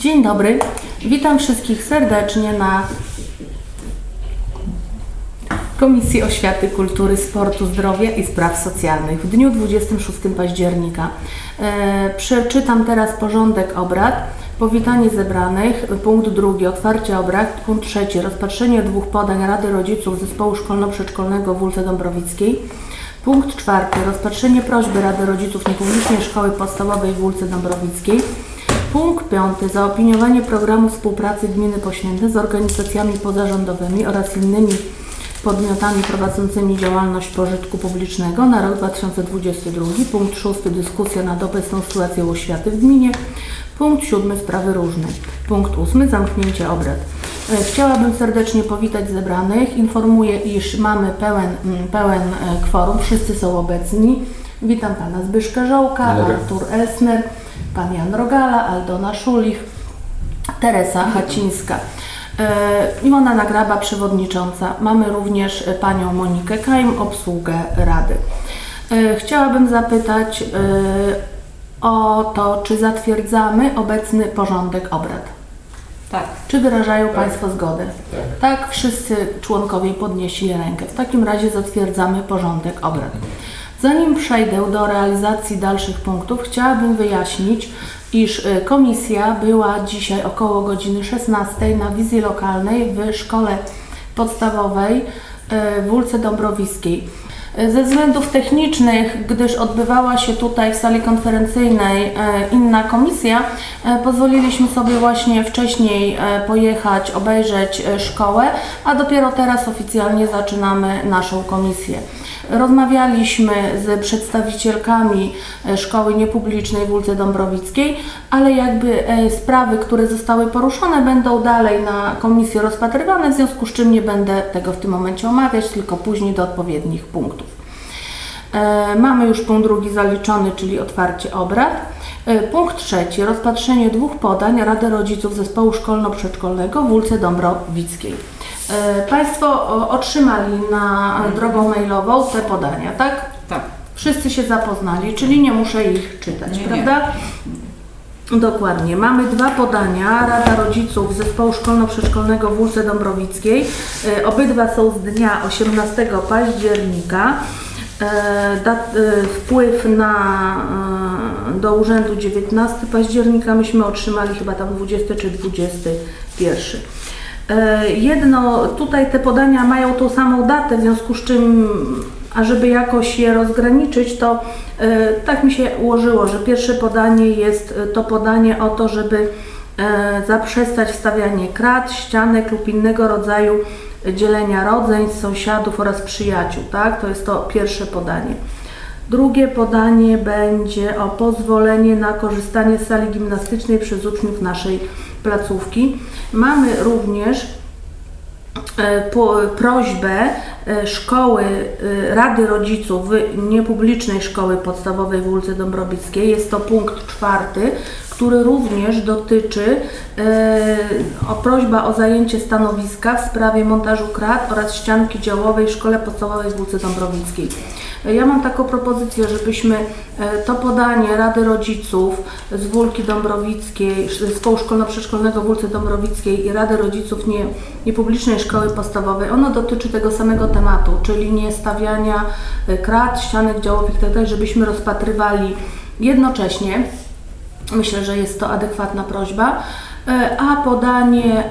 Dzień dobry, witam wszystkich serdecznie na Komisji Oświaty, Kultury, Sportu, Zdrowia i Spraw Socjalnych w dniu 26 października. Przeczytam teraz porządek obrad. Powitanie zebranych, punkt drugi, otwarcie obrad, punkt trzeci, rozpatrzenie dwóch podań Rady Rodziców Zespołu Szkolno-Przedszkolnego w Ulce Dąbrowickiej. Punkt czwarty, rozpatrzenie prośby Rady Rodziców Niepublicznej Szkoły Podstawowej w Ulce Dąbrowickiej. Punkt piąty, zaopiniowanie programu współpracy Gminy Poświęty z organizacjami pozarządowymi oraz innymi podmiotami prowadzącymi działalność pożytku publicznego na rok 2022. Punkt szósty, dyskusja nad obecną sytuacją oświaty w gminie. Punkt siódmy, sprawy różne. Punkt ósmy, zamknięcie obrad. Chciałabym serdecznie powitać zebranych. Informuję, iż mamy pełen kworum, wszyscy są obecni. Witam Pana Zbyszka Żołka, Artur Elsner, Pan Jan Rogala, Aldona Szulich, Teresa Hacińska. Iwona Nagraba, przewodnicząca. Mamy również Panią Monikę Kajm, obsługę Rady. Chciałabym zapytać o to, czy zatwierdzamy obecny porządek obrad. Tak. Czy wyrażają Państwo zgodę? Tak, wszyscy członkowie podnieśli rękę. W takim razie zatwierdzamy porządek obrad. Zanim przejdę do realizacji dalszych punktów, chciałabym wyjaśnić, iż komisja była dzisiaj około godziny 16 na wizji lokalnej w szkole podstawowej w Ulce Dąbrowickiej. Ze względów technicznych, gdyż odbywała się tutaj w sali konferencyjnej inna komisja, pozwoliliśmy sobie właśnie wcześniej pojechać, obejrzeć szkołę, a dopiero teraz oficjalnie zaczynamy naszą komisję. Rozmawialiśmy z przedstawicielkami szkoły niepublicznej w Ulce Dąbrowickiej, ale jakby sprawy, które zostały poruszone, będą dalej na komisji rozpatrywane, w związku z czym nie będę tego w tym momencie omawiać, tylko później do odpowiednich punktów. Mamy już punkt drugi zaliczony, czyli otwarcie obrad. Punkt trzeci, rozpatrzenie dwóch podań Rady Rodziców Zespołu Szkolno-Przedszkolnego w Ulce Dąbrowickiej. Państwo otrzymali drogą mailową te podania, tak? Tak. Wszyscy się zapoznali, czyli nie muszę ich czytać, prawda? Nie. Dokładnie. Mamy dwa podania. Rada Rodziców Zespołu Szkolno-Przedszkolnego w Ulce Dąbrowickiej. Obydwa są z dnia 18 października. Wpływ do urzędu 19 października, myśmy otrzymali chyba tam 20 czy 21. Tutaj te podania mają tą samą datę, w związku z czym, ażeby jakoś je rozgraniczyć, to tak mi się ułożyło, że pierwsze podanie jest to podanie o to, żeby zaprzestać wstawianie krat, ścianek lub innego rodzaju dzielenia rodzeństw, sąsiadów oraz przyjaciół, tak? To jest to pierwsze podanie. Drugie podanie będzie o pozwolenie na korzystanie z sali gimnastycznej przez uczniów naszej placówki. Mamy również prośbę szkoły Rady Rodziców Niepublicznej Szkoły Podstawowej w Ulce Dąbrowickiej. Jest to punkt czwarty, który również dotyczy prośba o zajęcie stanowiska w sprawie montażu krat oraz ścianki działowej w Szkole Podstawowej w Ulce Dąbrowickiej. Ja mam taką propozycję, żebyśmy to podanie Rady Rodziców z Ulki Dąbrowickiej, Zespołu Szkolno-Przedszkolnego w Ulce Dąbrowickiej i Rady Rodziców Niepublicznej Szkoły Podstawowej, ono dotyczy tego samego tematu, czyli nie stawiania krat, ścianek działowych itd., żebyśmy rozpatrywali jednocześnie. Myślę, że jest to adekwatna prośba, a podanie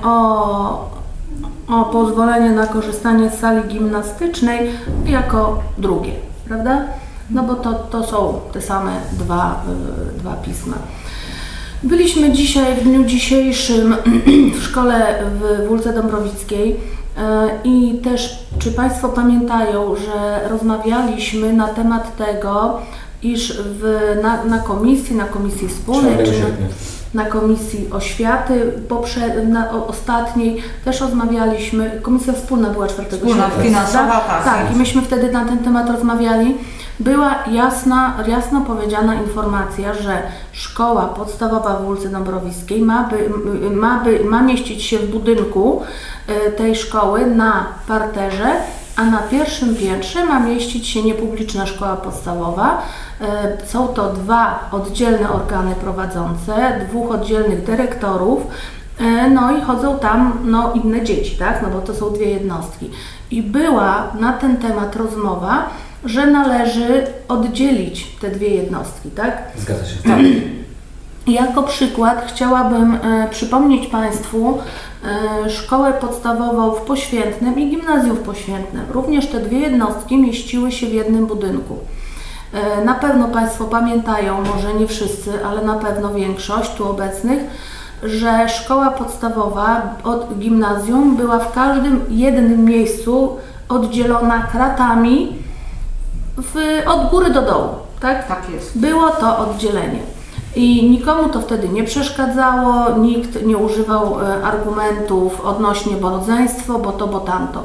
o pozwolenie na korzystanie z sali gimnastycznej jako drugie, prawda? No bo to są te same dwa pisma. Byliśmy dzisiaj, w dniu dzisiejszym w szkole w Ulce Dąbrowickiej i też, czy Państwo pamiętają, że rozmawialiśmy na temat tego, iż na komisji wspólnej, czy na komisji oświaty ostatniej też rozmawialiśmy, komisja wspólna była 4 sierpnia. Finansowa, tak. I myśmy wtedy na ten temat rozmawiali. Była jasno powiedziana informacja, że szkoła podstawowa w Ulce Dąbrowickiej ma mieścić się w budynku tej szkoły na parterze a na pierwszym piętrze ma mieścić się niepubliczna szkoła podstawowa. Są to 2 oddzielne organy prowadzące, 2 oddzielnych dyrektorów, no i chodzą tam inne dzieci, tak? No bo to są 2 jednostki. I była na ten temat rozmowa, że należy oddzielić te 2 jednostki, tak? Zgadza się. Tak. Jako przykład chciałabym przypomnieć Państwu szkołę podstawową w Poświętnem i gimnazjum w Poświętnem. Również te 2 jednostki mieściły się w jednym budynku. Na pewno Państwo pamiętają, może nie wszyscy, ale na pewno większość tu obecnych, że szkoła podstawowa od gimnazjum była w każdym jednym miejscu oddzielona kratami od góry do dołu, tak? Tak jest. Było to oddzielenie. I nikomu to wtedy nie przeszkadzało, nikt nie używał argumentów odnośnie bo rodzeństwo, bo to, bo tamto.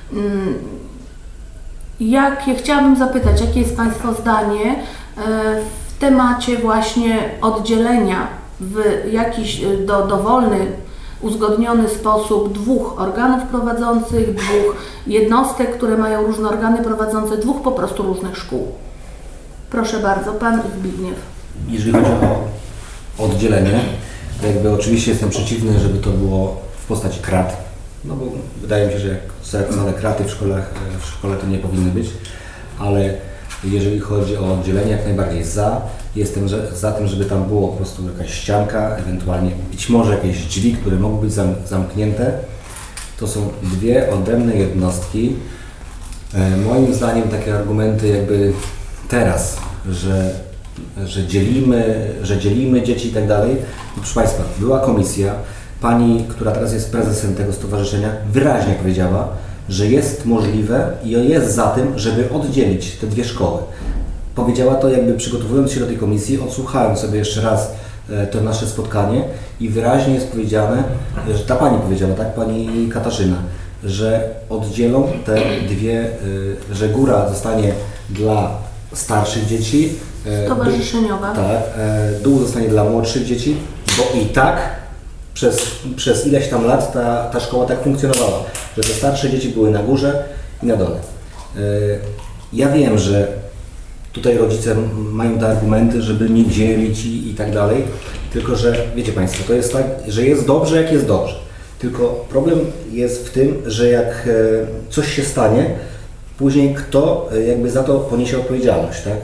Chciałabym zapytać, jakie jest Państwa zdanie w temacie właśnie oddzielenia w jakiś dowolny, uzgodniony sposób 2 organów prowadzących, 2 jednostek, które mają różne organy prowadzące, 2 po prostu różnych szkół. Proszę bardzo, Pan Zbigniew. Jeżeli chodzi o oddzielenie, to jakby oczywiście jestem przeciwny, żeby to było w postaci krat, no bo wydaje mi się, że jak same kraty w szkole to nie powinny być, ale jeżeli chodzi o oddzielenie, jak najbardziej jestem za tym, żeby tam było po prostu jakaś ścianka, ewentualnie być może jakieś drzwi, które mogą być zamknięte. To są 2 odrębne jednostki. Moim zdaniem takie argumenty jakby teraz, że dzielimy dzieci i tak dalej. Proszę Państwa, była komisja, pani, która teraz jest prezesem tego stowarzyszenia, wyraźnie powiedziała, że jest możliwe i jest za tym, żeby oddzielić te 2 szkoły. Powiedziała to jakby przygotowując się do tej komisji, odsłuchałem sobie jeszcze raz to nasze spotkanie i wyraźnie jest powiedziane, że ta pani powiedziała, tak, pani Katarzyna, że oddzielą te 2, że góra zostanie dla starszych dzieci, Stowarzyszeniowa. Tak, dół zostanie dla młodszych dzieci, bo i tak przez ileś tam lat ta szkoła tak funkcjonowała, że te starsze dzieci były na górze i na dole. Ja wiem, że tutaj rodzice mają te argumenty, żeby nie dzielić i tak dalej, tylko że wiecie Państwo, to jest tak, że jest dobrze, jak jest dobrze. Tylko problem jest w tym, że jak coś się stanie, później kto jakby za to poniesie odpowiedzialność, tak?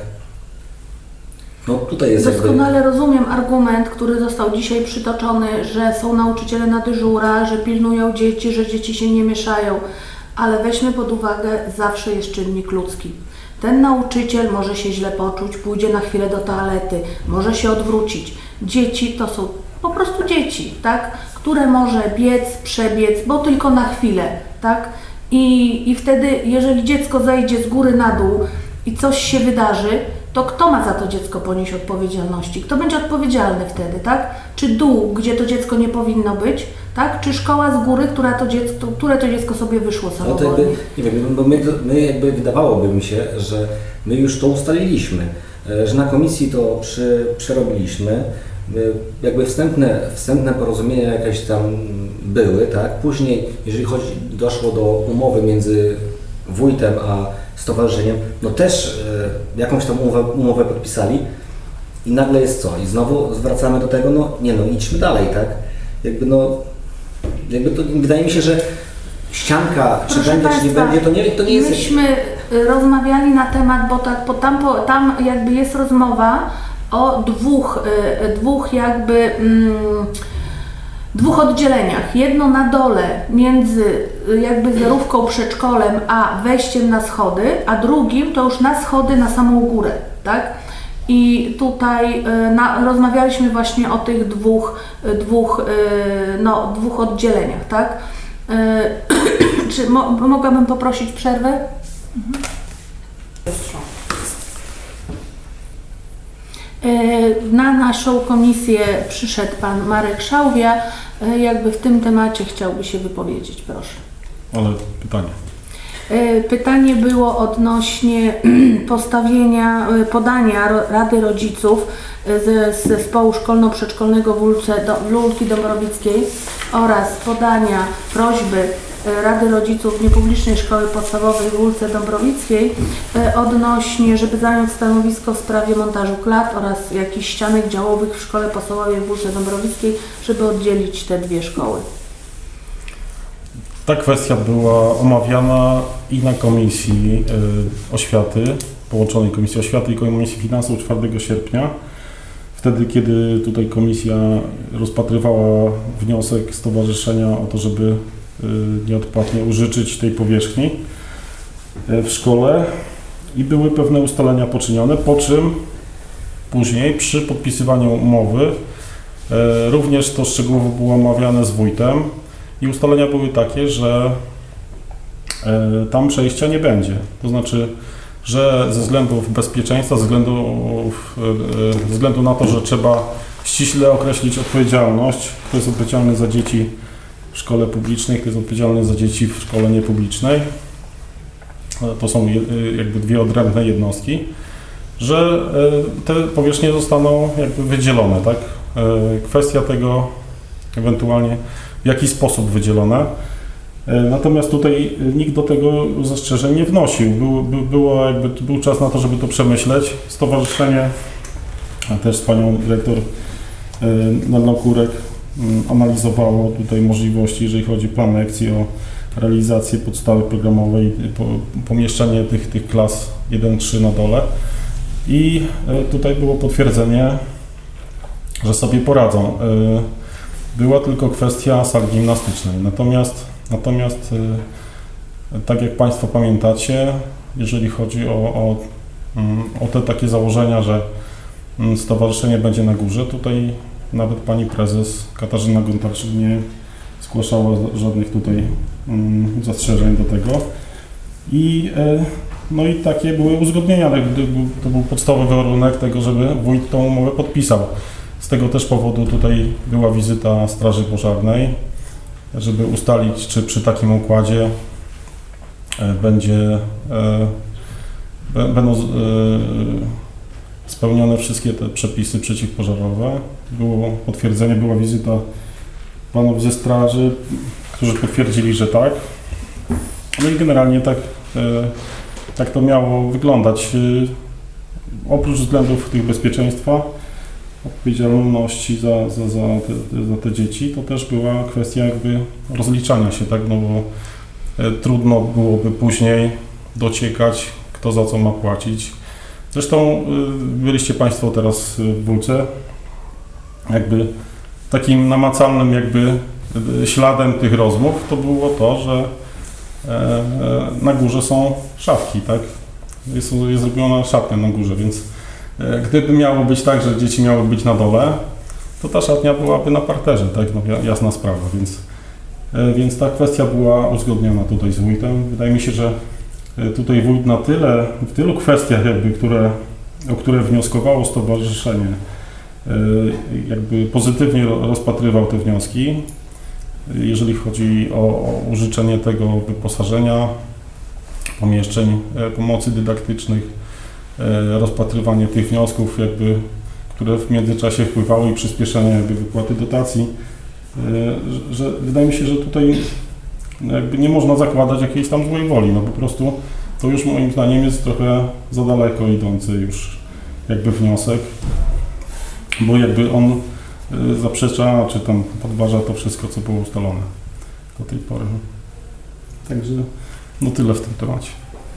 No tutaj jest Doskonale rozumiem argument, który został dzisiaj przytoczony, że są nauczyciele na dyżurach, że pilnują dzieci, że dzieci się nie mieszają, ale weźmy pod uwagę, zawsze jest czynnik ludzki. Ten nauczyciel może się źle poczuć, pójdzie na chwilę do toalety, może się odwrócić. Dzieci to są po prostu dzieci, tak? Które może biec, przebiec, bo tylko na chwilę, tak? I wtedy, jeżeli dziecko zejdzie z góry na dół i coś się wydarzy, to kto ma za to dziecko ponieść odpowiedzialności? Kto będzie odpowiedzialny wtedy, tak? Czy dół, gdzie to dziecko nie powinno być, tak? Czy szkoła z góry, które to dziecko sobie wyszło samowolnie? No to jakby, nie wiem, bo my jakby wydawałoby mi się, że my już to ustaliliśmy, że na komisji to przerobiliśmy, jakby wstępne porozumienia jakieś tam były, tak? Później, jeżeli doszło do umowy między wójtem a stowarzyszeniem, no też jakąś tam umowę podpisali i nagle jest co? I znowu zwracamy do tego, idźmy dalej, tak? Jakby to wydaje mi się, że ścianka, czy Proszę będzie, czy nie Państwa, będzie, to nie jest... Myśmy rozmawiali na temat, bo tam jakby jest rozmowa o dwóch oddzieleniach. Jedno na dole między jakby zerówką, przedszkolem a wejściem na schody, a drugim to już na schody na samą górę, tak? I tutaj rozmawialiśmy właśnie o tych dwóch oddzieleniach, tak? Czy mogłabym poprosić przerwę? Na naszą komisję przyszedł Pan Marek Szałwia, jakby w tym temacie chciałby się wypowiedzieć, proszę. Ale pytanie. Pytanie było odnośnie podania Rady Rodziców z zespołu szkolno-przedszkolnego w Lulki Dąbrowickiej oraz podania prośby Rady Rodziców Niepublicznej Szkoły Podstawowej w Wólce Dąbrowickiej odnośnie, żeby zająć stanowisko w sprawie montażu klat oraz jakichś ścianek działowych w Szkole Podstawowej w Wólce Dąbrowickiej, żeby oddzielić te dwie szkoły. Ta kwestia była omawiana i na Komisji Oświaty, połączonej Komisji Oświaty i Komisji Finansów 4 sierpnia. Wtedy, kiedy tutaj komisja rozpatrywała wniosek stowarzyszenia o to, żeby nieodpłatnie użyczyć tej powierzchni w szkole i były pewne ustalenia poczynione, po czym później przy podpisywaniu umowy również to szczegółowo było omawiane z wójtem i ustalenia były takie, że tam przejścia nie będzie. To znaczy, że ze względów bezpieczeństwa, ze względu na to, że trzeba ściśle określić odpowiedzialność, kto jest odpowiedzialny za dzieci w szkole publicznej, kto jest odpowiedzialny za dzieci w szkole niepublicznej, to są jakby dwie odrębne jednostki, że te powierzchnie zostaną jakby wydzielone, tak? Kwestia tego ewentualnie w jaki sposób wydzielone. Natomiast tutaj nikt do tego zastrzeżeń nie wnosił. Był czas na to, żeby to przemyśleć. Stowarzyszenie też z panią dyrektor Nelną Kurek analizowało tutaj możliwości, jeżeli chodzi o plan lekcji, o realizację podstawy programowej, pomieszczenie tych klas 1-3 na dole. I tutaj było potwierdzenie, że sobie poradzą. Była tylko kwestia sali gimnastycznej. Natomiast tak jak Państwo pamiętacie, jeżeli chodzi o te takie założenia, że stowarzyszenie będzie na górze, tutaj nawet Pani Prezes Katarzyna Gontarczyk nie zgłaszała żadnych tutaj zastrzeżeń do tego. No i takie były uzgodnienia, ale to był podstawowy warunek tego, żeby wójt tą umowę podpisał. Z tego też powodu tutaj była wizyta Straży Pożarnej, żeby ustalić, czy przy takim układzie będą spełnione wszystkie te przepisy przeciwpożarowe. Było potwierdzenie, była wizyta panów ze straży, którzy potwierdzili, że tak. No i generalnie tak to miało wyglądać. Oprócz względów tych bezpieczeństwa, odpowiedzialności za te dzieci, to też była kwestia jakby rozliczania się, tak, no bo trudno byłoby później dociekać, kto za co ma płacić. Zresztą byliście Państwo teraz w Wólce, jakby takim namacalnym jakby śladem tych rozmów to było to, że na górze są szafki, tak, jest zrobiona szatnia na górze, więc gdyby miało być tak, że dzieci miały być na dole, to ta szatnia byłaby na parterze, tak, no jasna sprawa, więc ta kwestia była uzgodniona tutaj z wójtem. Wydaje mi się, że tutaj wójt w tylu kwestiach jakby, o które wnioskowało stowarzyszenie, jakby pozytywnie rozpatrywał te wnioski, jeżeli chodzi o użyczenie tego wyposażenia, pomieszczeń pomocy dydaktycznych, rozpatrywanie tych wniosków, jakby, które w międzyczasie wpływały i przyspieszenie jakby wypłaty dotacji, że wydaje mi się, że tutaj jakby nie można zakładać jakiejś tam złej woli, no po prostu to już moim zdaniem jest trochę za daleko idący już jakby wniosek, bo jakby on zaprzecza, czy tam podważa to wszystko, co było ustalone do tej pory. Także no tyle w tym temacie.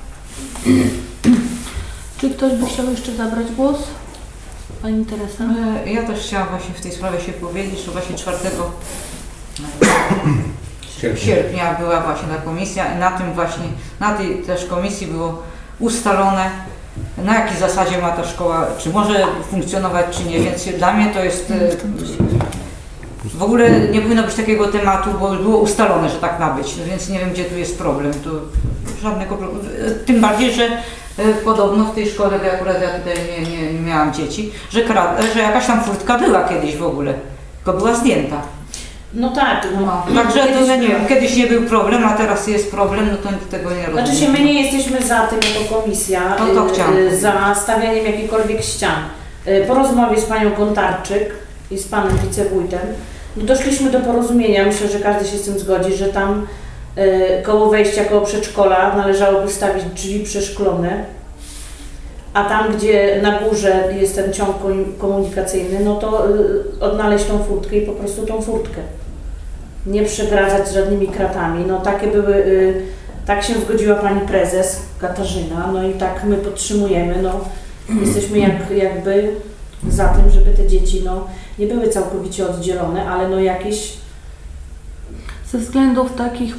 Czy ktoś by chciał jeszcze zabrać głos? Pani Teresa? Ja też chciałam właśnie w tej sprawie się powiedzieć, że właśnie 4 sierpnia była właśnie ta komisja i na tej też komisji było ustalone, na jakiej zasadzie ma ta szkoła, czy może funkcjonować, czy nie, więc dla mnie to jest w ogóle nie powinno być takiego tematu, bo było ustalone, że tak ma być, więc nie wiem, gdzie tu jest problem, tu żadnego problemu, tym bardziej, że podobno w tej szkole, akurat ja tutaj nie miałam dzieci, że jakaś tam furtka była kiedyś w ogóle, tylko była zdjęta. No tak. No, także to nie wiem, kiedyś nie był problem, a teraz jest problem, no to tego nie rozumiem. Znaczy my nie jesteśmy za tym jako komisja, no za stawianiem jakichkolwiek ścian. Po rozmowie z panią Gontarczyk i z panem wicewójtem, no doszliśmy do porozumienia, myślę, że każdy się z tym zgodzi, że tam koło wejścia, koło przedszkola należałoby stawić drzwi przeszklone, a tam, gdzie na górze jest ten ciąg komunikacyjny, no to odnaleźć tą furtkę i po prostu tą furtkę. Nie przegradzać z żadnymi kratami. No takie były, tak się zgodziła pani prezes Katarzyna, no i tak my podtrzymujemy, no jesteśmy jakby za tym, żeby te dzieci no nie były całkowicie oddzielone, ale no jakieś... Ze względów takich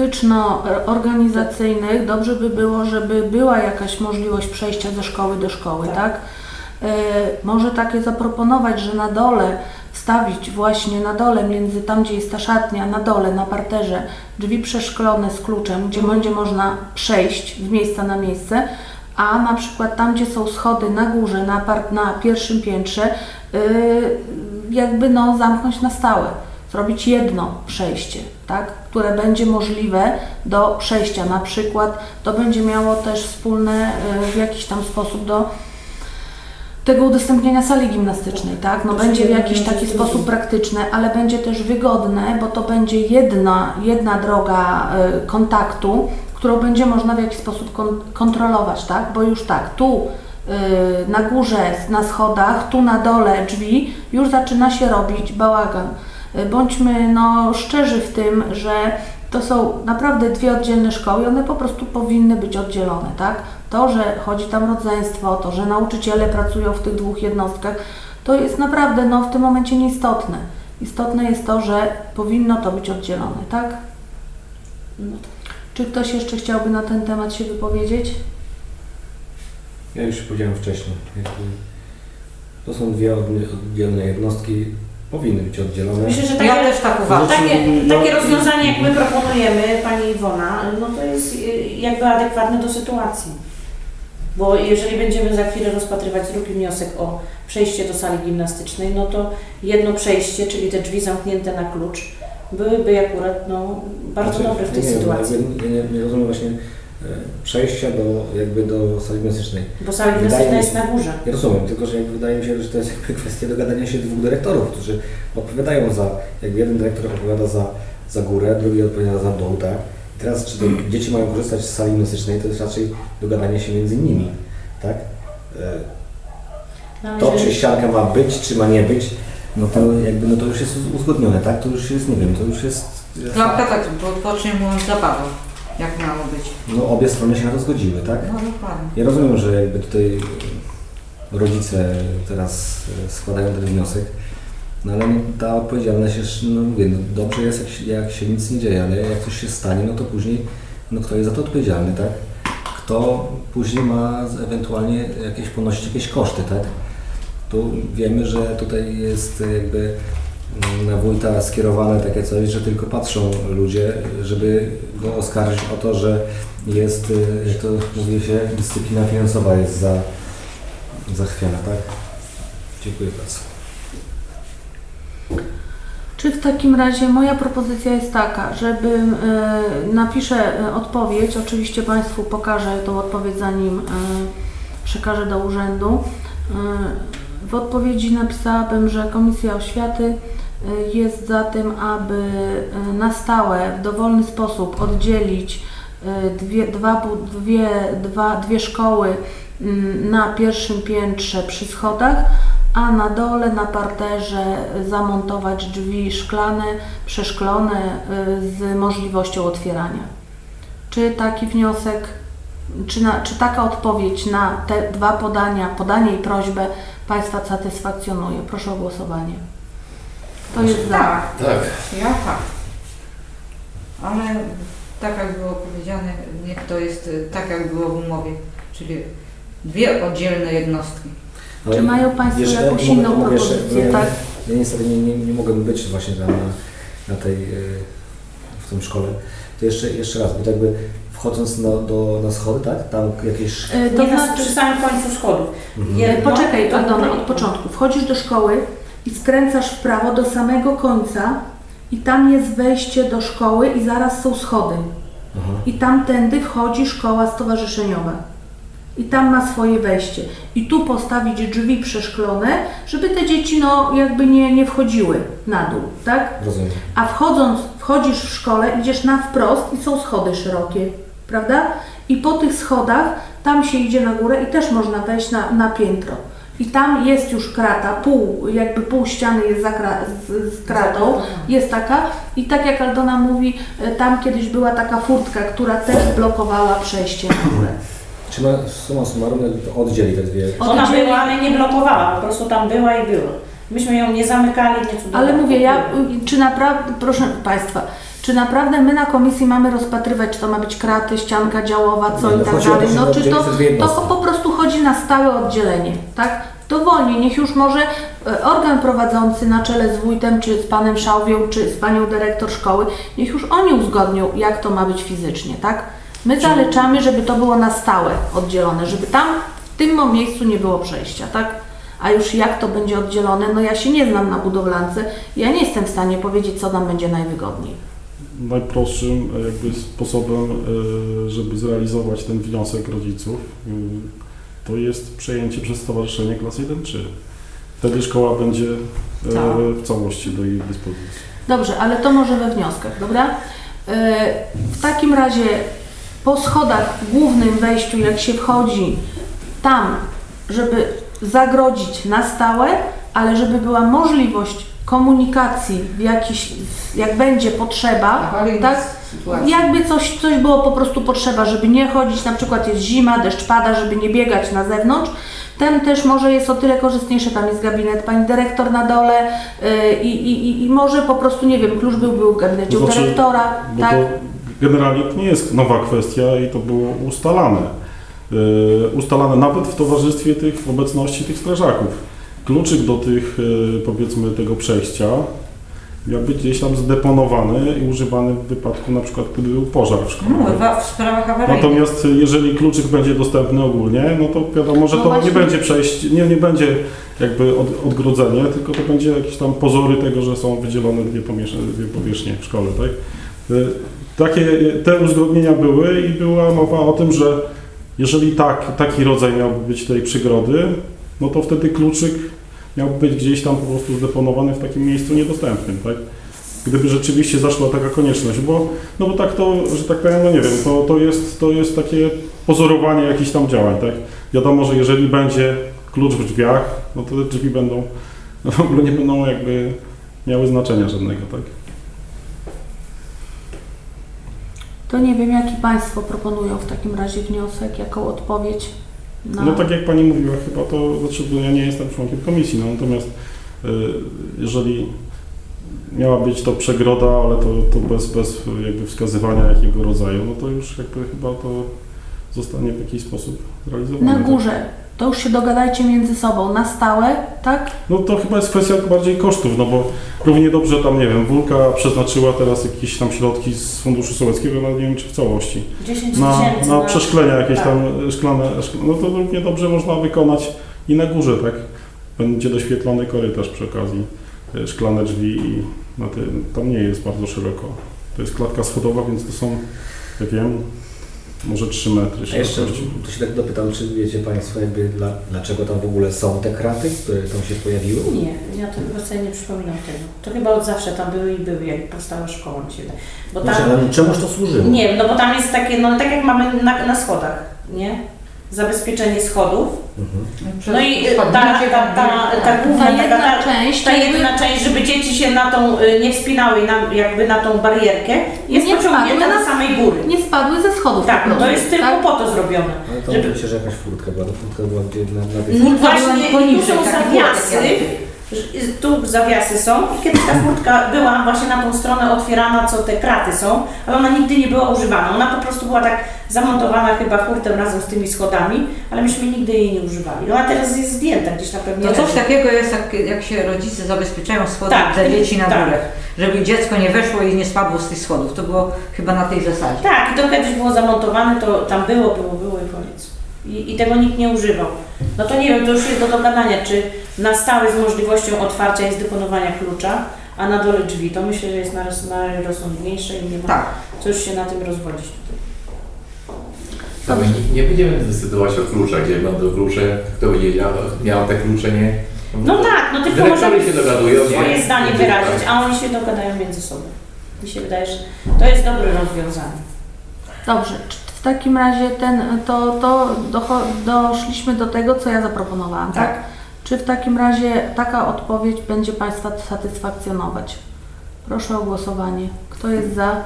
praktyczno-organizacyjnych dobrze by było, żeby była jakaś możliwość przejścia ze szkoły do szkoły, tak? Może takie zaproponować, że na dole wstawić właśnie na dole, między tam, gdzie jest ta szatnia, na dole, na parterze, drzwi przeszklone z kluczem, gdzie będzie można przejść z miejsca na miejsce, a na przykład tam, gdzie są schody na górze, na pierwszym piętrze, jakby no zamknąć na stałe. Zrobić jedno przejście, tak, które będzie możliwe do przejścia. Na przykład to będzie miało też wspólne w jakiś tam sposób do tego udostępnienia sali gimnastycznej, tak? No będzie w jakiś taki sposób praktyczny, ale będzie też wygodne, bo to będzie jedna droga kontaktu, którą będzie można w jakiś sposób kontrolować, tak? Bo już tak, tu na górze, na schodach, tu na dole drzwi, już zaczyna się robić bałagan. Bądźmy no szczerzy w tym, że to są naprawdę dwie oddzielne szkoły i one po prostu powinny być oddzielone, tak? To, że chodzi tam rodzeństwo, to, że nauczyciele pracują w tych dwóch jednostkach, to jest naprawdę no, w tym momencie nieistotne. Istotne jest to, że powinno to być oddzielone, tak? No to. Czy ktoś jeszcze chciałby na ten temat się wypowiedzieć? Ja już powiedziałem wcześniej. To są dwie oddzielne jednostki, powinny być oddzielone. Myślę, że Ja też tak uważam. takie rozwiązanie, jak my proponujemy, Pani Iwona, no to jest jakby adekwatne do sytuacji. Bo jeżeli będziemy za chwilę rozpatrywać drugi wniosek o przejście do sali gimnastycznej, no to jedno przejście, czyli te drzwi zamknięte na klucz, byłyby akurat no, bardzo dobre w tej sytuacji. Nie rozumiem właśnie przejścia do sali gimnastycznej. Bo sala gimnastyczna jest na górze. Ja rozumiem, tylko że wydaje mi się, że to jest jakby kwestia dogadania się dwóch dyrektorów, którzy odpowiadają jakby jeden dyrektor odpowiada za górę, drugi odpowiada za dół, tak? I teraz czy dzieci mają korzystać z sali gimnastycznej, to jest raczej dogadanie się między nimi, tak? To czy ścianka ma być, czy ma nie być, no to jakby no to już jest uzgodnione, tak? To już jest, nie wiem, to już jest... Klapka tak, bo po czym mówiąc zapadło, jak miało być. No obie strony się na to zgodziły, tak? No dokładnie. Ja rozumiem, że jakby tutaj rodzice teraz składają ten wniosek, no ale ta odpowiedzialność jest, no mówię, no dobrze jest jak się nic nie dzieje, ale jak coś się stanie, no to później, no kto jest za to odpowiedzialny, tak? Kto później ma ewentualnie ponosić jakieś koszty, tak? Tu wiemy, że tutaj jest jakby na wójta skierowane takie coś, że tylko patrzą ludzie, żeby go oskarżyć o to, że jest, jak to mówi się, dyscyplina finansowa jest zachwiana, tak? Dziękuję bardzo. Czy w takim razie moja propozycja jest taka, żeby napiszę odpowiedź, oczywiście Państwu pokażę tą odpowiedź zanim przekażę do urzędu. W odpowiedzi napisałabym, że Komisja Oświaty jest za tym, aby na stałe, w dowolny sposób oddzielić dwie szkoły na pierwszym piętrze przy schodach, a na dole, na parterze zamontować drzwi szklane, przeszklone z możliwością otwierania. Czy taki wniosek, czy taka odpowiedź na te dwa podanie i prośbę Państwa satysfakcjonuje? Proszę o głosowanie. To jest za. Tak, Tak. ja tak. Ale tak jak było powiedziane, niech to jest tak jak było w umowie, czyli dwie oddzielne jednostki. Czy mają Państwo jakąś inną propozycję? Tak? Ja niestety nie mogłem być właśnie w tym szkole. To jeszcze raz, bo jakby wchodząc na schody, tak? Tam jakieś... To znaczy przy samym końcu schodów. Poczekaj, Aldona, od początku. Wchodzisz do szkoły i skręcasz w prawo do samego końca i tam jest wejście do szkoły i zaraz są schody. I tamtędy wchodzi szkoła stowarzyszeniowa. i tam ma swoje wejście. I tu postawić drzwi przeszklone, żeby te dzieci jakby nie wchodziły na dół, tak? Rozumiem. A wchodzisz w szkole, idziesz na wprost i są schody szerokie, prawda? I po tych schodach tam się idzie na górę i też można wejść na piętro. I tam jest już krata, pół ściany jest z kratą, jest taka. I tak jak Aldona mówi, tam kiedyś była taka furtka, która też blokowała przejście na górę. Czy summa summarum oddzieli te dwie? Ona była, ale nie blokowała, po prostu tam była i była. Myśmy ją nie zamykali, nie cudownie. Ale mówię, czy naprawdę, proszę Państwa, czy naprawdę my na komisji mamy rozpatrywać, czy to ma być kraty, ścianka działowa, co i tak dalej, czy to po prostu chodzi na stałe oddzielenie, tak? Dowolnie, niech już może organ prowadzący na czele z wójtem, czy z panem Szałwią, czy z panią dyrektor szkoły, niech już oni uzgodnią, jak to ma być fizycznie, tak? My zaleczamy, żeby to było na stałe oddzielone, żeby tam w tym miejscu nie było przejścia, tak? A już jak to będzie oddzielone, ja się nie znam na budowlance, ja nie jestem w stanie powiedzieć, co nam będzie najwygodniej. Najprostszym jakby sposobem, żeby zrealizować ten wniosek rodziców, to jest przejęcie przez stowarzyszenie klas 1-3. Wtedy szkoła będzie w całości do jej dyspozycji. Dobrze, ale to może we wnioskach, dobra? W takim razie po schodach w głównym wejściu, jak się wchodzi, tam, żeby zagrodzić na stałe, ale żeby była możliwość komunikacji jak będzie potrzeba, tak? Jakby coś było po prostu potrzeba, żeby nie chodzić, na przykład jest zima, deszcz pada, żeby nie biegać na zewnątrz. Ten też może jest o tyle korzystniejszy, tam jest gabinet pani dyrektor na dole i może po prostu, nie wiem, klucz był w gabinecie u dyrektora. Bo tak? to generalnie to nie jest nowa kwestia i to było ustalane. Ustalane nawet w towarzystwie w obecności tych strażaków. Kluczyk do powiedzmy tego przejścia miał być gdzieś tam zdeponowany i używany w wypadku na przykład, gdyby był pożar w szkole. W sprawach awaryjnych. Natomiast jeżeli kluczyk będzie dostępny ogólnie, to wiadomo, że to nie będzie przejść, nie będzie jakby odgrodzenie, tylko to będzie jakieś tam pozory tego, że są wydzielone dwie powierzchnie w szkole, tak? Te uzgodnienia były i była mowa o tym, że jeżeli taki rodzaj miałby być tej przygrody, to wtedy kluczyk miał być gdzieś tam po prostu zdeponowany w takim miejscu niedostępnym, tak? Gdyby rzeczywiście zaszła taka konieczność, bo tak to, że tak powiem, nie wiem, to jest takie pozorowanie jakichś tam działań, tak? Wiadomo, że jeżeli będzie klucz w drzwiach, to te drzwi w ogóle nie będą jakby miały znaczenia żadnego, tak? To nie wiem, jaki Państwo proponują w takim razie wniosek, jaką odpowiedź na... Tak jak Pani mówiła, chyba ja nie jestem członkiem komisji, natomiast jeżeli miała być to przegroda, ale to bez jakby wskazywania jakiego rodzaju, to już jakby chyba to zostanie w jakiś sposób realizowane. Na górze. To już się dogadajcie między sobą na stałe, tak? To chyba jest kwestia bardziej kosztów, bo równie dobrze tam, nie wiem, Wólka przeznaczyła teraz jakieś tam środki z Funduszu Sołeckiego, nie wiem czy w całości, 10 na przeszklenia jakieś tam szklane, to równie dobrze można wykonać i na górze, tak? Będzie doświetlony korytarz przy okazji, szklane drzwi i tam nie jest bardzo szeroko. To jest klatka schodowa, więc to są, jak wiem, może 3 metry szerokości. Jeszcze tu się tak dopytam, czy wiecie Państwo jakby dlaczego tam w ogóle są te kraty, które tam się pojawiły? Nie, ja to chyba sobie nie przypominam tego. To chyba od zawsze tam były, jak powstała szkoła. Bo tam, ale czemuż to służyło? Nie, bo tam jest takie, tak jak mamy na schodach, nie? Zabezpieczenie schodów. I ta główna jedna część, żeby dzieci się na tą nie wspinały jakby na tą barierkę, jest pociągnięta do samej góry. Nie spadły ze schodów. Tak, to jest tylko po to zrobione. Ale to żeby... myślę, że jakaś furtka była gdzie na tej... No właśnie, tu są zawiasy. Tu zawiasy są i kiedyś ta furtka była właśnie na tą stronę otwierana, co te kraty są, ale ona nigdy nie była używana. Ona po prostu była tak zamontowana chyba hurtem razem z tymi schodami, ale myśmy nigdy jej nie używali. Ona teraz jest zdjęta gdzieś na pewno. To coś takiego jest, jak się rodzice zabezpieczają schody dla dzieci na górę, żeby dziecko nie weszło i nie spadło z tych schodów. To było chyba na tej zasadzie. Tak, i to kiedyś było zamontowane, to tam było i koniec. I tego nikt nie używał. To nie wiem, to już jest do dogadania, czy na stałe z możliwością otwarcia i zdeponowania klucza, a na dole drzwi. To myślę, że jest najrozsądniejsze i nie ma co już się na tym rozwodzić tutaj. Dobrze. Nie będziemy decydować o kluczach, gdzie będą klucze, kto będzie miał te klucze, nie? No tak, no tylko Dyrektorzy możemy się dogadują, swoje nie? zdanie Nie, wyrazić, tak. a oni się dogadają między sobą. Mi się wydaje, że to jest dobre rozwiązanie. Dobrze, w takim razie doszliśmy do tego, co ja zaproponowałam, tak? Tak. Czy w takim razie taka odpowiedź będzie Państwa satysfakcjonować? Proszę o głosowanie. Kto jest za?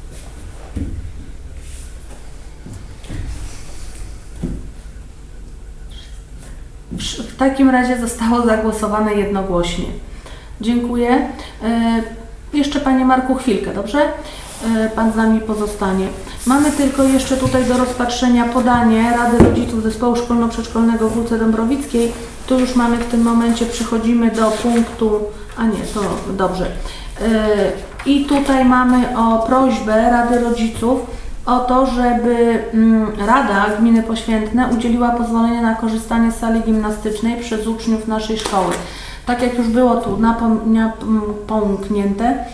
W takim razie zostało zagłosowane jednogłośnie. Dziękuję. Jeszcze Panie Marku chwilkę, dobrze? Pan z nami pozostanie. Mamy tylko jeszcze tutaj do rozpatrzenia podanie Rady Rodziców Zespołu Szkolno-Przedszkolnego w Wólce Dąbrowickiej. Tu już mamy w tym momencie, przechodzimy do punktu, a nie, to dobrze. I tutaj mamy o prośbę Rady Rodziców o to, żeby Rada Gminy Poświętne udzieliła pozwolenia na korzystanie z sali gimnastycznej przez uczniów naszej szkoły. Tak jak już było tu napomknięte,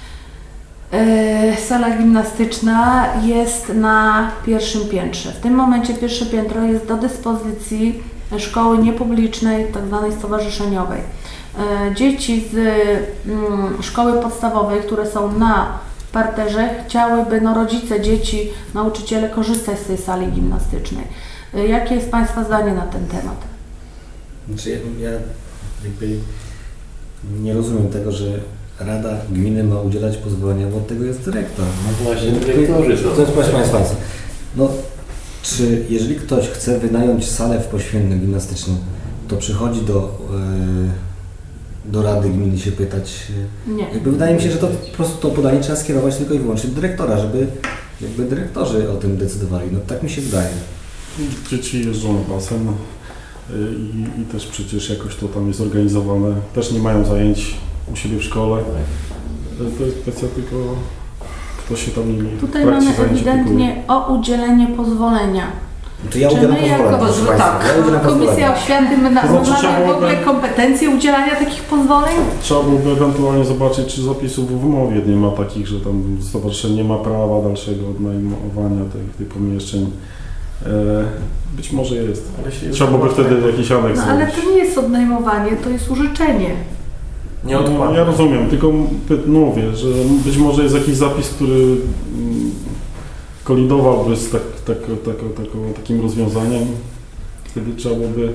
sala gimnastyczna jest na pierwszym piętrze. W tym momencie pierwsze piętro jest do dyspozycji szkoły niepublicznej, tak zwanej stowarzyszeniowej. Dzieci z szkoły podstawowej, które są na parterze, chciałyby, rodzice, dzieci, nauczyciele korzystać z tej sali gimnastycznej. Jakie jest Państwa zdanie na ten temat? Znaczy ja jakby nie rozumiem tego, że Rada Gminy ma udzielać pozwolenia, bo od tego jest dyrektor. No właśnie, dyrektorzy to jest proszę Państwa. No, czy jeżeli ktoś chce wynająć salę w Poświętnym gimnastyczną, to przychodzi do Rady Gminy się pytać? Nie. Jakby wydaje mi się, że to po prostu to podanie trzeba skierować tylko i wyłącznie do dyrektora, żeby jakby dyrektorzy o tym decydowali. No tak mi się wydaje. Dzieci jeżdżą na basen i też przecież jakoś to tam jest organizowane. Też nie mają zajęć u siebie w szkole. To jest kwestia tylko, kto się tam nimi Tutaj w trakcie mamy zajęć opiekuje. ewidentnie o udzielenie pozwolenia. To ja Czy udzielam my jako pozwolenia, proszę Państwa. tak, Ja udzielam Komisja pozwolenia. Oświaty my To znaczy, trzeba mamy w ogóle byłoby- kompetencje udzielania takich pozwoleń? Trzeba byłoby ewentualnie zobaczyć, czy zapisów w umowie nie ma takich, że tam stowarzyszenie nie ma prawa dalszego odnajmowania tych pomieszczeń. Być może jest. Trzeba byłoby wtedy jakiś aneks No ale zrobić. to nie jest odnajmowanie, to jest użyczenie. Nie No, odpada. ja rozumiem, tylko mówię, że być może jest jakiś zapis, który kolidowałby z takim rozwiązaniem. Wtedy trzeba byłoby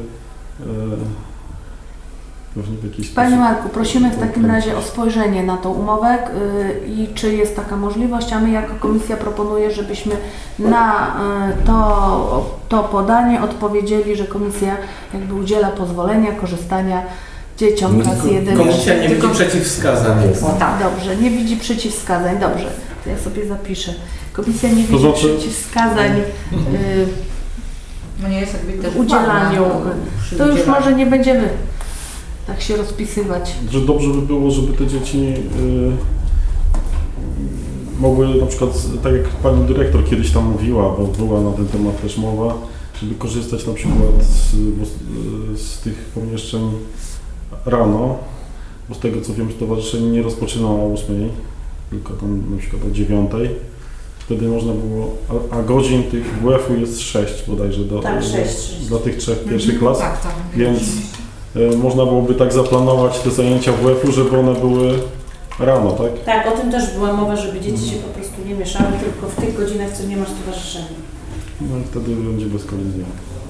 pewnie w jakiś Panie sposób... Marku, prosimy w takim razie o spojrzenie na tą umowę i czy jest taka możliwość, a my jako komisja proponuję, żebyśmy na to podanie odpowiedzieli, że komisja jakby udziela pozwolenia korzystania dzieciom klasy 1. Komisja nie widzi przeciwwskazań. O tak. Dobrze, nie widzi przeciwwskazań. Dobrze, to ja sobie zapiszę. Komisja nie widzi znaczy- przeciwwskazań No nie jest jakby też w udzielaniu. przy To już udzielaniu. może nie będziemy tak się rozpisywać. Że dobrze by było, żeby te dzieci mogły na przykład, tak jak pani dyrektor kiedyś tam mówiła, bo była na ten temat też mowa, żeby korzystać na przykład z tych pomieszczeń rano, bo z tego co wiem, stowarzyszenie nie rozpoczyna o 8, tylko tam na przykład o 9. Wtedy można było, a godzin tych WF-u jest 6 bodajże Tak, 6. dla tych trzech pierwszych klas, Tak, tak. więc można byłoby tak zaplanować te zajęcia WF-u, żeby one były rano, tak? Tak, o tym też była mowa, żeby dzieci się po prostu nie mieszały, tylko w tych godzinach, co nie masz stowarzyszenia. No i wtedy będzie bez kolizji.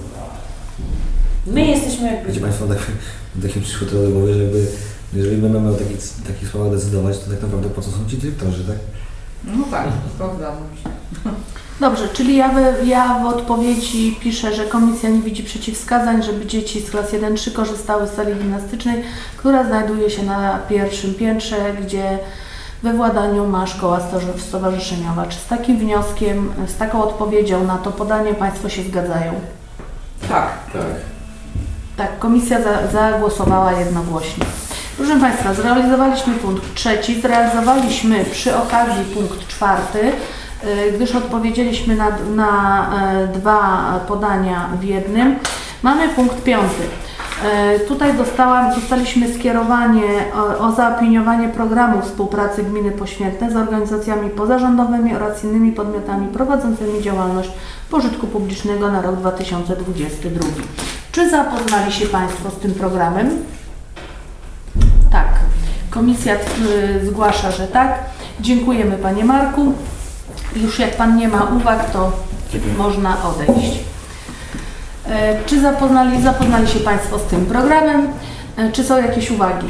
My jesteśmy jakby... Wiecie Państwo, tak mi przyszło to do głowy, że jakby, jeżeli my mamy o takich sprawach decydować, to tak naprawdę po co są ci dyrektorzy, tak? No tak, to zgadzam się. Dobrze, czyli ja w odpowiedzi piszę, że komisja nie widzi przeciwwskazań, żeby dzieci z klas 1-3 korzystały z sali gimnastycznej, która znajduje się na pierwszym piętrze, gdzie we władaniu ma szkoła stowarzyszeniowa. Czy z takim wnioskiem, z taką odpowiedzią na to podanie Państwo się zgadzają? Tak. Tak. Tak, komisja zagłosowała jednogłośnie. Proszę Państwa, zrealizowaliśmy punkt 3, zrealizowaliśmy przy okazji punkt 4, gdyż odpowiedzieliśmy na 2 podania w jednym. Mamy punkt 5. Tutaj dostaliśmy skierowanie o zaopiniowanie programu współpracy Gminy Poświętne z organizacjami pozarządowymi oraz innymi podmiotami prowadzącymi działalność pożytku publicznego na rok 2022. Czy zapoznali się Państwo z tym programem? Tak. Komisja zgłasza, że tak. Dziękujemy Panie Marku. Już jak Pan nie ma uwag, to można odejść. Czy zapoznali się Państwo z tym programem? Czy są jakieś uwagi?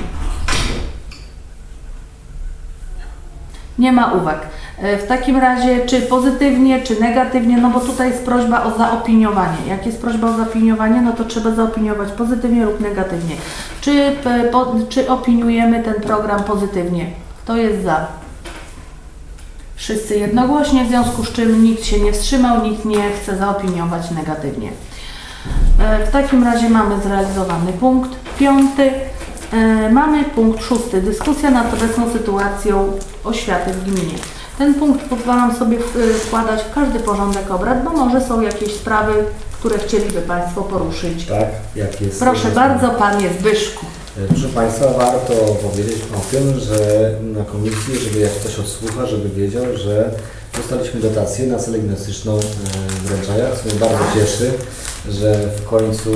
Nie ma uwag. W takim razie, czy pozytywnie, czy negatywnie, no bo tutaj jest prośba o zaopiniowanie. Jak jest prośba o zaopiniowanie, no to trzeba zaopiniować pozytywnie lub negatywnie. Czy opiniujemy ten program pozytywnie? Kto jest za? Wszyscy jednogłośnie, w związku z czym nikt się nie wstrzymał, nikt nie chce zaopiniować negatywnie. W takim razie mamy zrealizowany punkt 5. Mamy punkt 6. Dyskusja nad obecną sytuacją oświaty w gminie. Ten punkt pozwalam sobie wkładać w każdy porządek obrad, bo może są jakieś sprawy, które chcieliby Państwo poruszyć. Tak, jak jest. Proszę bardzo, Panie Zbyszku. Proszę Państwa, warto powiedzieć o tym, że na komisji, żeby jak ktoś odsłucha, żeby wiedział, że dostaliśmy dotację na salę gimnastyczną w Ręczajach, co mnie bardzo cieszy, że w końcu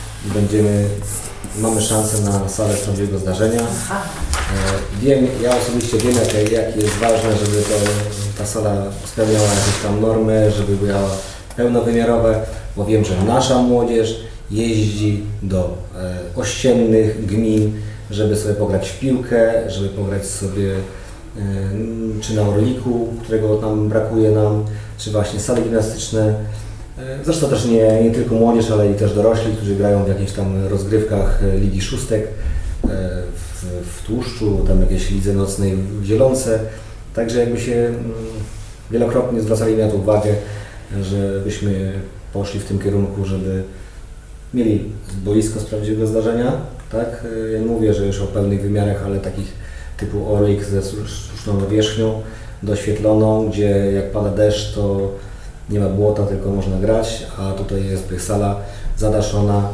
mamy szansę na salę z prawdziwego zdarzenia. Ja osobiście wiem, jak jest ważne, żeby ta sala spełniała jakieś tam normy, żeby była pełnowymiarowa, bo wiem, że nasza młodzież jeździ do ościennych gmin, żeby sobie pograć w piłkę, żeby pograć sobie czy na orliku, którego tam brakuje nam, czy właśnie sale gimnastyczne. Zresztą też nie tylko młodzież, ale i też dorośli, którzy grają w jakichś tam rozgrywkach Ligi Szóstek, w Tłuszczu, tam jakiejś lidze nocnej w Zielonce. Także jakby się wielokrotnie zwracali na to uwagę, żebyśmy poszli w tym kierunku, żeby mieli boisko z prawdziwego zdarzenia, tak? Ja nie mówię, że już o pełnych wymiarach, ale takich typu orlik ze sztuczną nawierzchnią, doświetloną, gdzie jak pada deszcz, to nie ma błota, tylko można grać, a tutaj jest sala zadaszona.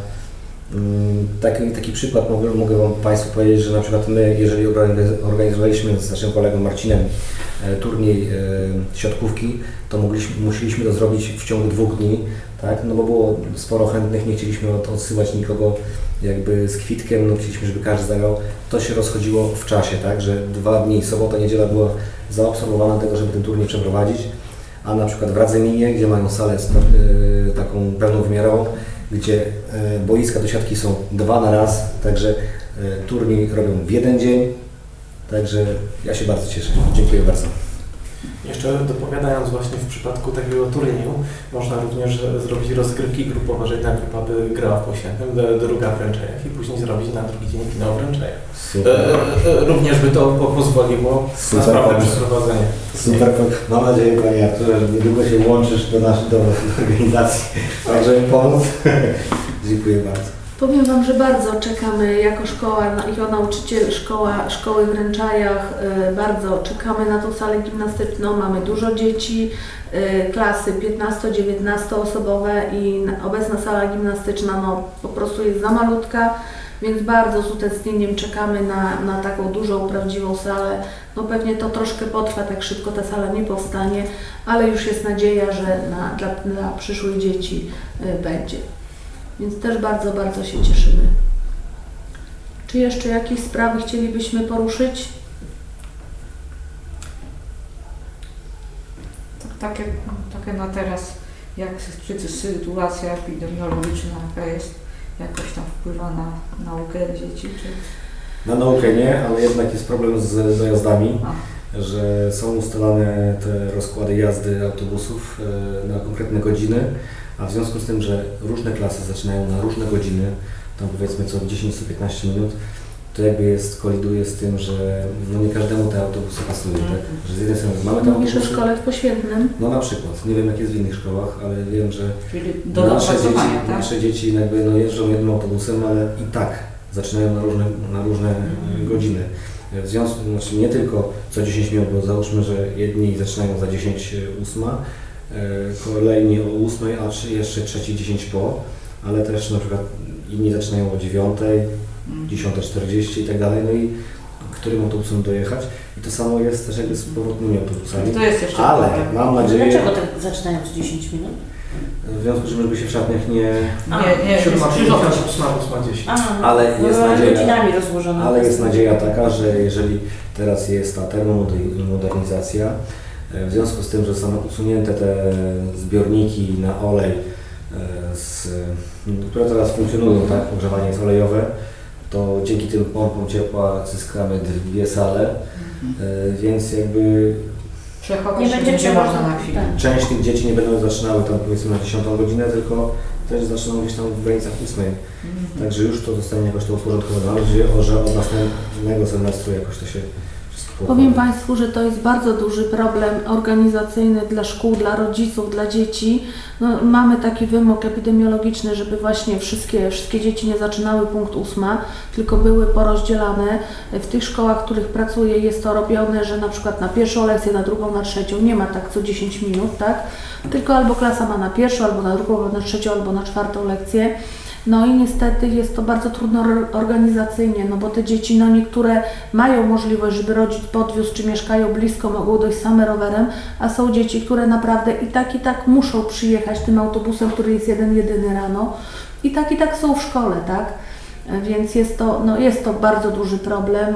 Taki przykład mogę Wam Państwu powiedzieć, że na przykład my, jeżeli organizowaliśmy z naszym kolegą Marcinem turniej siatkówki, to musieliśmy to zrobić w ciągu 2 dni, tak? No bo było sporo chętnych, nie chcieliśmy odsyłać nikogo jakby z kwitkiem, no chcieliśmy, żeby każdy zagrał. To się rozchodziło w czasie, tak? Że 2 dni, sobota, niedziela była zaabsorbowana tego, żeby ten turniej przeprowadzić, a na przykład w Radzeminie, gdzie mają salę taką pełnowymiarową, gdzie boiska do siatki są 2 na raz, także turniej robią w 1 dzień, także ja się bardzo cieszę. Dziękuję bardzo. Jeszcze dopowiadając właśnie w przypadku takiego turnieju, można również zrobić rozgrywki grupowe, że jedna grupa by grała w Poświętnym, druga w Ręczajach i później zrobić na drugi dzień finał w Ręczajach. Również by to pozwoliło na sprawne przeprowadzenie. Super, mam nadzieję, Panie Arturze, że niedługo się łączysz do naszej organizacji, tak żeby pomóc. Dziękuję bardzo. Powiem Wam, że bardzo czekamy jako szkoła, jako nauczyciel szkoły w Ręczajach, bardzo czekamy na tą salę gimnastyczną. Mamy dużo dzieci, klasy 15-19 osobowe i obecna sala gimnastyczna no, po prostu jest za malutka, więc bardzo z utęsknieniem czekamy na taką dużą, prawdziwą salę. No pewnie to troszkę potrwa, tak szybko ta sala nie powstanie, ale już jest nadzieja, że dla przyszłych dzieci będzie. Więc też bardzo, bardzo się cieszymy. Czy jeszcze jakieś sprawy chcielibyśmy poruszyć? Takie na teraz, czy sytuacja epidemiologiczna jaka jest, jakoś tam wpływa na naukę dzieci? Czy... Na naukę nie, ale jednak jest problem z dojazdami, że są ustalane te rozkłady jazdy autobusów na konkretne godziny, a w związku z tym, że różne klasy zaczynają na różne godziny, tam powiedzmy co 10-15 minut, to jakby koliduje z tym, że no nie każdemu te autobusy pasują, tak? Że z jednej strony mamy te Mówisz o szkole w Poświętnym? No na przykład, nie wiem jak jest w innych szkołach, ale wiem, że nasze dzieci jakby no jeżdżą jednym autobusem, ale i tak zaczynają na różne godziny. W związku, znaczy nie tylko co 10 minut, bo załóżmy, że jedni zaczynają za 10:08, kolejni o 8, a jeszcze trzeci 10 po, ale też na przykład inni zaczynają o 9, 10:40 i tak dalej, no i którym autobusem dojechać. I to samo jest też jakby z powrotnymi autobusami. To jest jeszcze ale problem. mam nadzieję, Dlaczego tak zaczynają z 10 minut? w związku z tym, żeby się w szatniach nie... Nie, 7:58, 8:10. Ale jest nadzieja, godzinami rozłożone. ale jest nadzieja taka, że jeżeli teraz jest ta termomodernizacja, w związku z tym, że są usunięte te zbiorniki na olej, które teraz funkcjonują, tak, ogrzewanie jest olejowe, to dzięki tym pompom ciepła zyskamy 2 sale, więc jakby przechować nie będzie można na chwilę. Tak. część tych dzieci nie będą zaczynały tam powiedzmy na 10 godzinę, tylko też zaczną gdzieś tam w granicach 8. Także już to zostanie jakoś to uporządkowane, że od następnego semestru jakoś to się wszystko Powiem Państwu, że to jest bardzo duży problem organizacyjny dla szkół, dla rodziców, dla dzieci. No, mamy taki wymóg epidemiologiczny, żeby właśnie wszystkie dzieci nie zaczynały punkt 8, tylko były porozdzielane. W tych szkołach, w których pracuję, jest to robione, że na przykład na pierwszą lekcję, na drugą, na trzecią, nie ma tak co 10 minut, tak? Tylko albo klasa ma na pierwszą, albo na drugą, albo na trzecią, albo na czwartą lekcję. No i niestety jest to bardzo trudno organizacyjnie, no bo te dzieci, no niektóre mają możliwość, żeby rodzic podwiózł, czy mieszkają blisko, mogą dojść same rowerem, a są dzieci, które naprawdę i tak muszą przyjechać tym autobusem, który jest jedyny rano, i tak są w szkole, tak? Więc jest to bardzo duży problem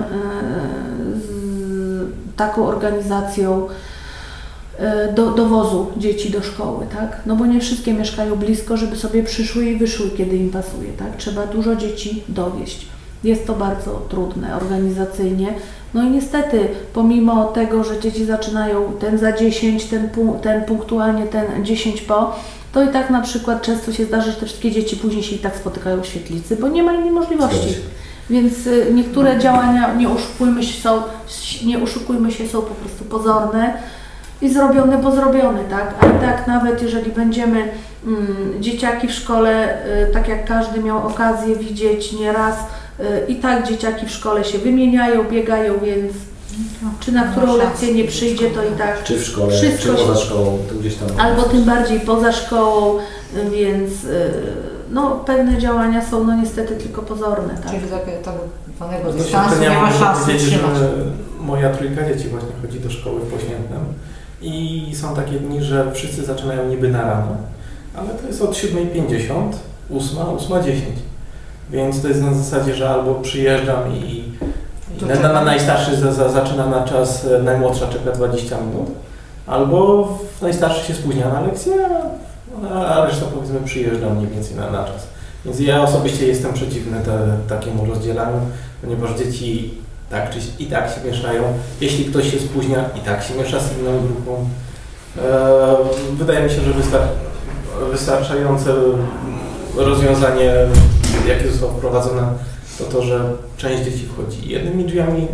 z taką organizacją dowozu dzieci do szkoły, tak? No bo nie wszystkie mieszkają blisko, żeby sobie przyszły i wyszły, kiedy im pasuje, tak? Trzeba dużo dzieci dowieźć. Jest to bardzo trudne organizacyjnie. No i niestety, pomimo tego, że dzieci zaczynają ten za 10, ten punktualnie, ten 10 po, to i tak na przykład często się zdarza, że te wszystkie dzieci później się i tak spotykają w świetlicy, bo nie ma innej możliwości. Więc niektóre działania, nie oszukujmy się, są po prostu pozorne i zrobione, bo zrobione, tak? A i tak nawet jeżeli będziemy dzieciaki w szkole, tak jak każdy miał okazję widzieć nieraz, i tak dzieciaki w szkole się wymieniają, biegają, więc czy na którą lekcję nie przyjdzie, to i tak czy w szkole, wszystko czy poza szkołą, to gdzieś tam... albo tym bardziej poza szkołą, więc no, pewne działania są no niestety tylko pozorne, tak? Czyli tak zwanego No dystansu nie ma szans powiedzieć, utrzymać. że moja trójka dzieci właśnie chodzi do szkoły w Poświętnem i są takie dni, że wszyscy zaczynają niby na rano, ale to jest od 7:50, 8:10. Więc to jest na zasadzie, że albo przyjeżdżam i najstarszy zaczyna na czas, najmłodsza czeka 20 minut, albo najstarszy się spóźnia na lekcję, a reszta powiedzmy przyjeżdża mniej więcej na czas. Więc ja osobiście jestem przeciwny takiemu rozdzielaniu, ponieważ dzieci i tak się mieszają. Jeśli ktoś się spóźnia, i tak się miesza z inną grupą. Wydaje mi się, że wystarczające rozwiązanie, jakie zostało wprowadzone, to, że część dzieci wchodzi jednymi drzwiami,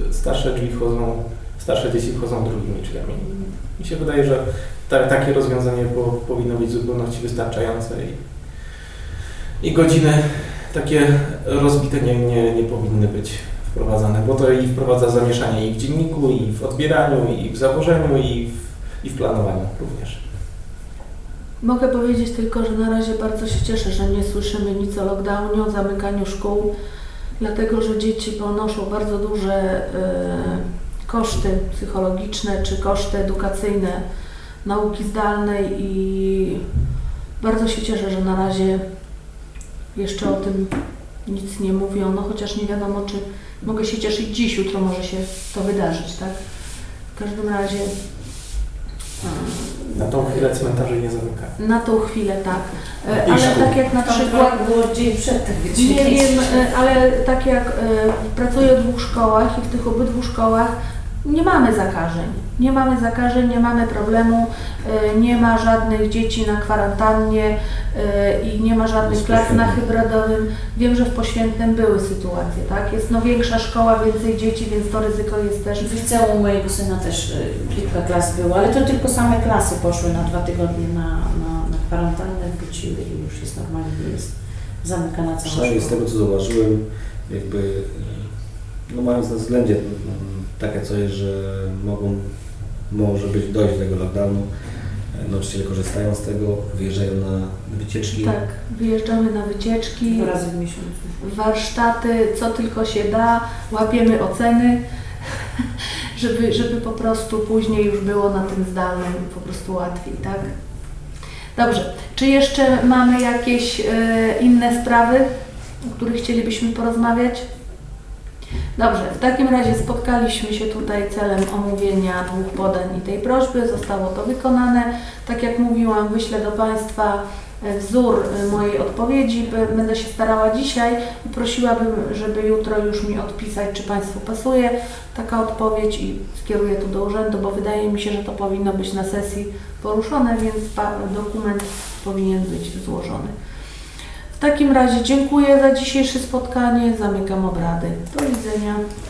starsze dzieci wchodzą drugimi drzwiami. Mi się wydaje, że takie rozwiązanie powinno być w zupełności wystarczające i godziny takie rozbite nie powinny być wprowadzane, bo to i wprowadza zamieszanie i w dzienniku, i w odbieraniu, i w zawożeniu, i w planowaniu również. Mogę powiedzieć tylko, że na razie bardzo się cieszę, że nie słyszymy nic o lockdownie, o zamykaniu szkół, dlatego że dzieci ponoszą bardzo duże koszty psychologiczne czy koszty edukacyjne nauki zdalnej i bardzo się cieszę, że na razie jeszcze o tym nic nie mówiono, chociaż nie wiadomo, czy mogę się cieszyć dziś, jutro może się to wydarzyć, tak? W każdym razie... Na tą chwilę cmentarzy nie zamykają. Na tą chwilę, tak. Ale tak jak na przykład... było dzień przed tym. Nie wiem, ale tak jak pracuję w 2 szkołach i w tych obydwu szkołach nie mamy zakażeń. Nie mamy problemu, nie ma żadnych dzieci na kwarantannie i nie ma żadnych klas na hybrydowym. Wiem, że w Poświętnem były sytuacje, tak? Jest większa szkoła, więcej dzieci, więc to ryzyko jest też. W liceum mojego syna też kilka klas było, ale to tylko same klasy poszły na 2 tygodnie na kwarantannę, wróciły i już jest normalnie, jest zamykana cała szkoła. Przynajmniej z tego, co zauważyłem, jakby mając na względzie takie coś, że może dojść do tego lockdownu, Nauczyciele korzystają z tego, wyjeżdżają na wycieczki. Tak, wyjeżdżamy na wycieczki, 2 razy w miesiącu. warsztaty, co tylko się da, łapiemy oceny, żeby po prostu później już było na tym zdalnym po prostu łatwiej, tak? Dobrze, czy jeszcze mamy jakieś inne sprawy, o których chcielibyśmy porozmawiać? Dobrze, w takim razie spotkaliśmy się tutaj celem omówienia 2 podań i tej prośby. Zostało to wykonane. Tak jak mówiłam, wyślę do Państwa wzór mojej odpowiedzi. Będę się starała dzisiaj i prosiłabym, żeby jutro już mi odpisać, czy Państwu pasuje taka odpowiedź i skieruję to do urzędu, bo wydaje mi się, że to powinno być na sesji poruszone, więc dokument powinien być złożony. W takim razie dziękuję za dzisiejsze spotkanie. Zamykam obrady. Do widzenia.